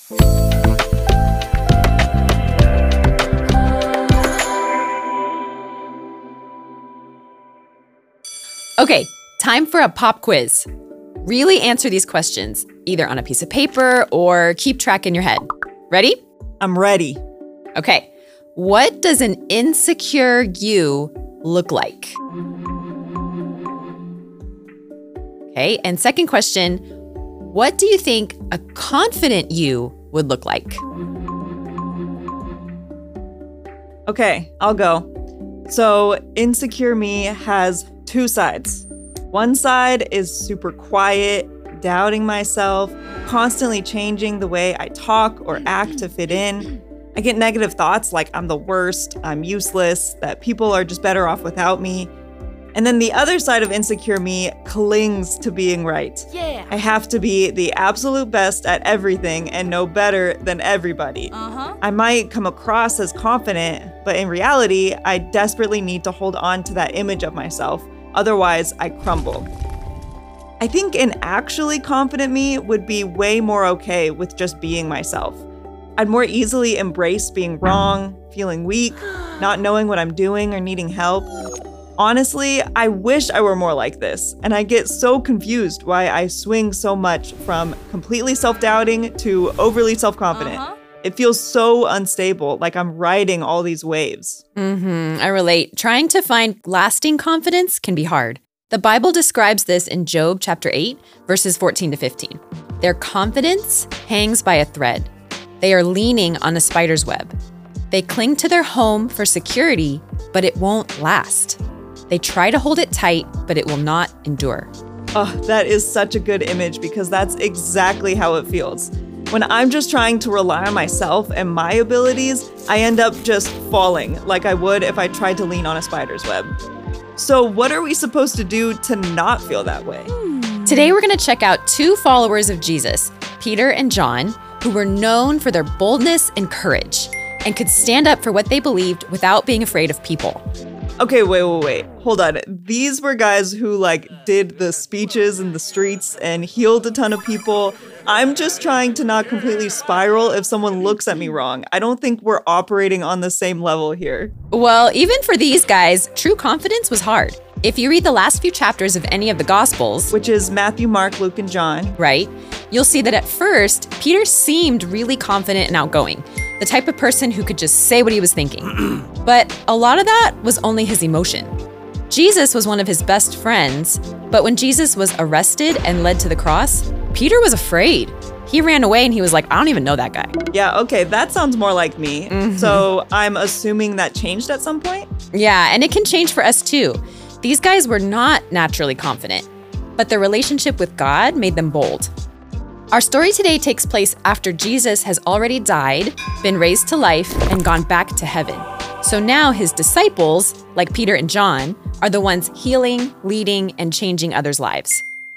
Okay, time for a pop quiz. Really answer these questions, either on a piece of paper or keep track in your head. Ready? I'm ready. Okay, what does an insecure you look like? Okay, and second question, what do you think a confident you would look like? Okay, I'll go. So, insecure me has two sides. One side is super quiet, doubting myself, constantly changing the way I talk or act to fit in. I get negative thoughts like I'm the worst, I'm useless, that people are just better off without me. And then the other side of insecure me clings to being right. Yeah. I have to be the absolute best at everything and know better than everybody. I might come across as confident, but in reality, I desperately need to hold on to that image of myself. Otherwise, I crumble. I think an actually confident me would be way more okay with just being myself. I'd more easily embrace being wrong, feeling weak, not knowing what I'm doing or needing help. Honestly, I wish I were more like this, and I get so confused why I swing so much from completely self-doubting to overly self-confident. It feels so unstable, like I'm riding all these waves. I relate. Trying to find lasting confidence can be hard. The Bible describes this in Job chapter 8, verses 14 to 15. Their confidence hangs by a thread. They are leaning on a spider's web. They cling to their home for security, but it won't last. They try to hold it tight, but it will not endure. Oh, that is such a good image because that's exactly how it feels. When I'm just trying to rely on myself and my abilities, I end up just falling like I would if I tried to lean on a spider's web. So what are we supposed to do to not feel that way? Today we're going to check out two followers of Jesus, Peter and John, who were known for their boldness and courage and could stand up for what they believed without being afraid of people. Okay, wait. Hold on. These were guys who did the speeches in the streets and healed a ton of people. I'm just trying to not completely spiral if someone looks at me wrong. I don't think we're operating on the same level here. Well, even for these guys, true confidence was hard. If you read the last few chapters of any of the Gospels, which is Matthew, Mark, Luke, and John, right, you'll see that at first, Peter seemed really confident and outgoing, the type of person who could just say what he was thinking. But a lot of that was only his emotion. Jesus was one of his best friends, but when Jesus was arrested and led to the cross, Peter was afraid. He ran away and he was like, I don't even know that guy. Yeah, okay, that sounds more like me. So I'm assuming that changed at some point? Yeah, and it can change for us too. These guys were not naturally confident, but their relationship with God made them bold. Our story today takes place after Jesus has already died, been raised to life, and gone back to heaven. So now his disciples, like Peter and John, are the ones healing, leading, and changing others' lives.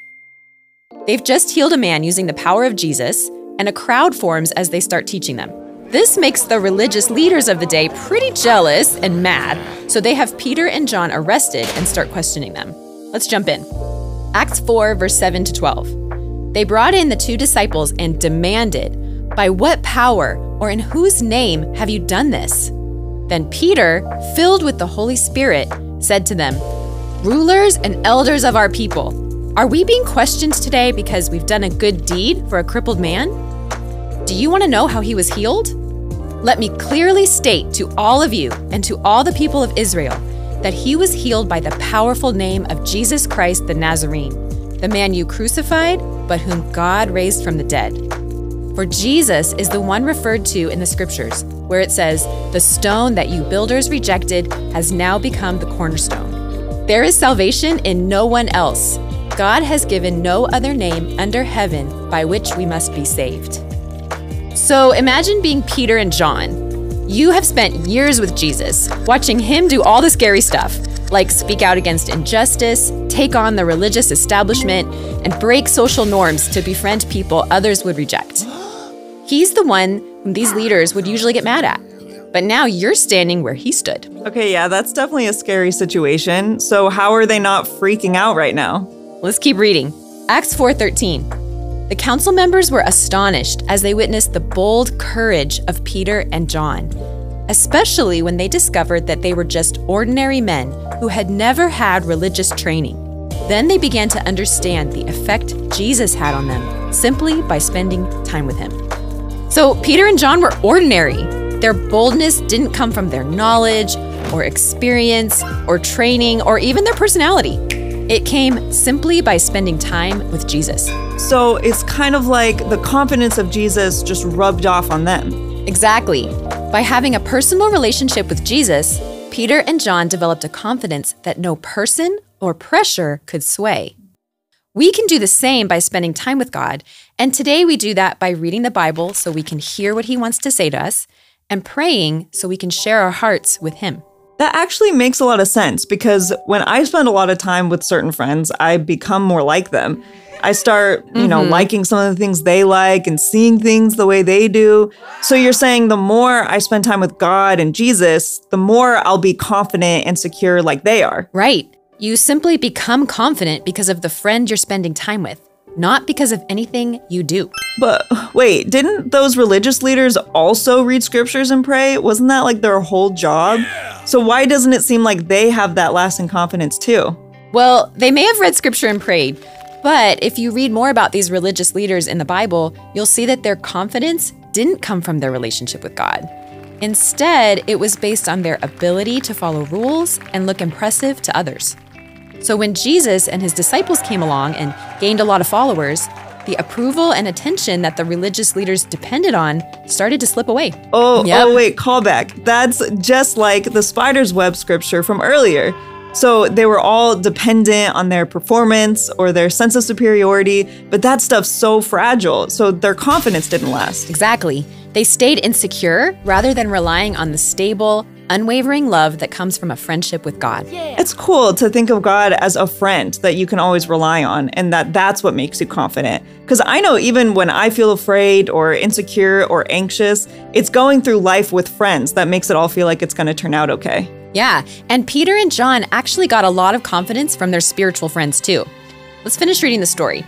They've just healed a man using the power of Jesus, and a crowd forms as they start teaching them. This makes the religious leaders of the day pretty jealous and mad, so they have Peter and John arrested and start questioning them. Let's jump in. Acts 4, verse 7 to 12. They brought in the two disciples and demanded, "By what power or in whose name have you done this?" Then Peter, filled with the Holy Spirit, said to them, "Rulers and elders of our people, are we being questioned today because we've done a good deed for a crippled man? Do you want to know how he was healed? Let me clearly state to all of you and to all the people of Israel that he was healed by the powerful name of Jesus Christ the Nazarene, the man you crucified, but whom God raised from the dead. For Jesus is the one referred to in the scriptures, where it says, 'The stone that you builders rejected has now become the cornerstone.' There is salvation in no one else. God has given no other name under heaven by which we must be saved." So imagine being Peter and John. You have spent years with Jesus, watching him do all the scary stuff, like speak out against injustice, take on the religious establishment, and break social norms to befriend people others would reject. He's the one whom these leaders would usually get mad at. But now you're standing where he stood. Okay, yeah, that's definitely a scary situation. So how are they not freaking out right now? Let's keep reading. Acts 4:13. The council members were astonished as they witnessed the bold courage of Peter and John, especially when they discovered that they were just ordinary men who had never had religious training. Then they began to understand the effect Jesus had on them simply by spending time with him. So Peter and John were ordinary. Their boldness didn't come from their knowledge or experience or training or even their personality. It came simply by spending time with Jesus. So it's kind of like the confidence of Jesus just rubbed off on them. Exactly. By having a personal relationship with Jesus, Peter and John developed a confidence that no person or pressure could sway. We can do the same by spending time with God, and today we do that by reading the Bible so we can hear what he wants to say to us, and praying so we can share our hearts with him. That actually makes a lot of sense because when I spend a lot of time with certain friends, I become more like them. I start, liking some of the things they like and seeing things the way they do. So you're saying the more I spend time with God and Jesus, the more I'll be confident and secure like they are. Right. You simply become confident because of the friend you're spending time with, not because of anything you do. But wait, didn't those religious leaders also read scriptures and pray? Wasn't that like their whole job? So why doesn't it seem like they have that lasting confidence too? Well, they may have read scripture and prayed, but if you read more about these religious leaders in the Bible, you'll see that their confidence didn't come from their relationship with God. Instead, it was based on their ability to follow rules and look impressive to others. So when Jesus and his disciples came along and gained a lot of followers, the approval and attention that the religious leaders depended on started to slip away. Oh, wait, callback. That's just like the spider's web scripture from earlier. So they were all dependent on their performance or their sense of superiority, but that stuff's so fragile, so their confidence didn't last. Exactly. They stayed insecure rather than relying on the stable, unwavering love that comes from a friendship with God. Yeah. It's cool to think of God as a friend that you can always rely on, and that's what makes you confident. Because I know even when I feel afraid or insecure or anxious, it's going through life with friends that makes it all feel like it's going to turn out okay. Yeah, and Peter and John actually got a lot of confidence from their spiritual friends too. Let's finish reading the story.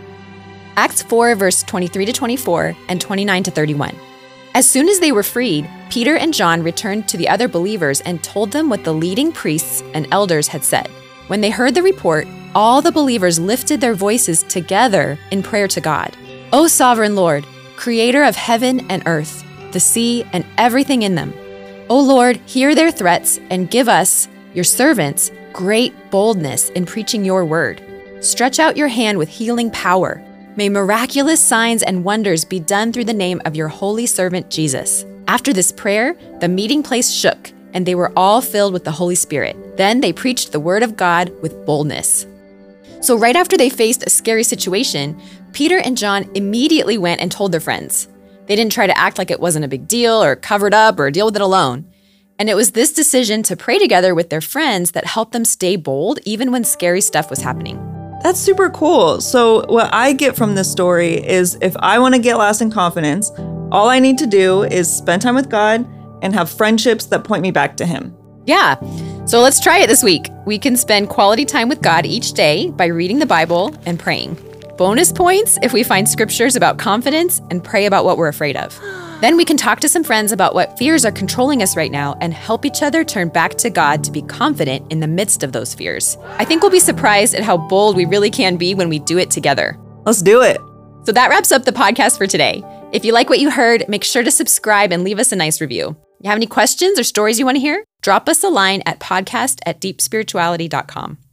Acts 4, verse 23 to 24 and 29 to 31. As soon as they were freed, Peter and John returned to the other believers and told them what the leading priests and elders had said. When they heard the report, all the believers lifted their voices together in prayer to God. O sovereign Lord, creator of heaven and earth, the sea and everything in them. O Lord, hear their threats and give us, your servants, great boldness in preaching your word. Stretch out your hand with healing power. May miraculous signs and wonders be done through the name of your holy servant Jesus. After this prayer, the meeting place shook, and they were all filled with the Holy Spirit. Then they preached the word of God with boldness. So right after they faced a scary situation, Peter and John immediately went and told their friends. They didn't try to act like it wasn't a big deal or cover it up or deal with it alone. And it was this decision to pray together with their friends that helped them stay bold even when scary stuff was happening. That's super cool. So what I get from this story is if I want to get lasting confidence, all I need to do is spend time with God and have friendships that point me back to him. Yeah. So let's try it this week. We can spend quality time with God each day by reading the Bible and praying. Bonus points if we find scriptures about confidence and pray about what we're afraid of. Then we can talk to some friends about what fears are controlling us right now and help each other turn back to God to be confident in the midst of those fears. I think we'll be surprised at how bold we really can be when we do it together. Let's do it. So that wraps up the podcast for today. If you like what you heard, make sure to subscribe and leave us a nice review. You have any questions or stories you want to hear? Drop us a line at podcast@deepspirituality.com.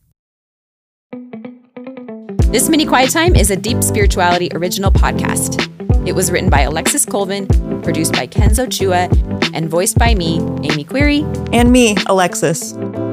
This Mini Quiet Time is a Deep Spirituality original podcast. It was written by Alexis Colvin, produced by Kenzo Chua, and voiced by me, Amy Query. And me, Alexis.